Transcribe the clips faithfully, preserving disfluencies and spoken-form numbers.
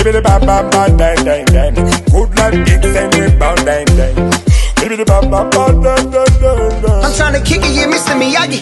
Baby the bam bam bam dang dang dang. Good life kicks and rebound dang dang. Baby the bam bam bam dang dang dang dang. I'm trying to kick it, yeah, Mister Miyagi.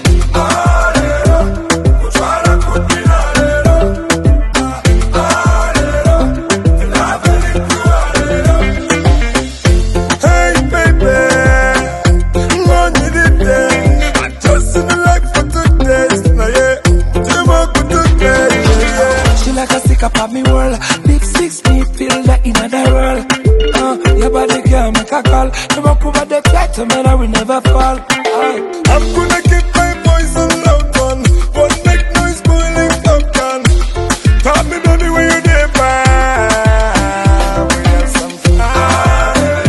Up of me world, lipsticks me feel that in another world. Uh, your body can make a call. You walk over the cat, man, I will never fall. Uh. I'm gonna keep my voice a loud one, but make noise boiling top can. Tell me the way you did, man. We have some fun.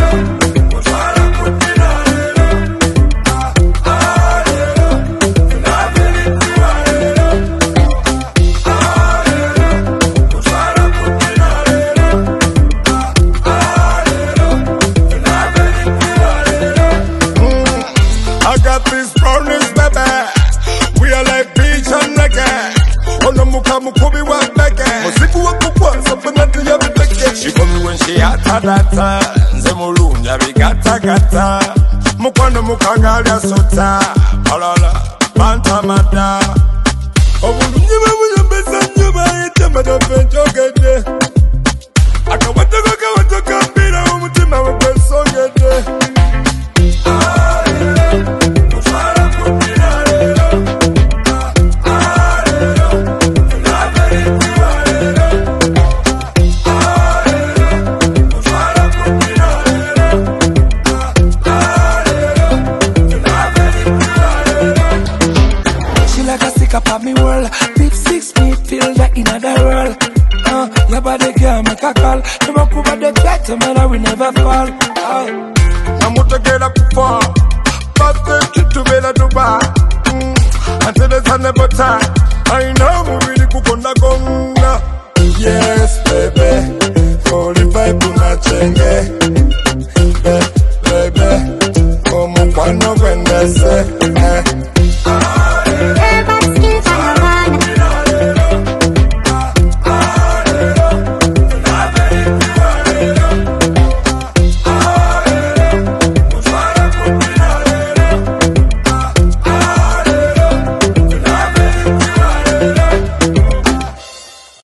I got these brownies, baby. We are like beach and reggae. Ono muka mukubi wa beke. Musiku wa kukwa, sapanati ya bibeke. She call me when she hata data. Nze mulunja bigata gata. Mukwano mukangali ya sota. Alala, banta mada. Obulunji mabuja besa nyuba ite madafe jogede. Akawatoko kawatoko mbira umutima wabesongede. Up of me world, lipsticks me feel that in another world. Uh, your body can make a call. You walk over the cat, man, I will never fall. Uh. I'm gonna get up far, but the kid to be the bar. Until the sun never time. I know we really cook on the gonga. Yes, baby, forty-five kuna chenge.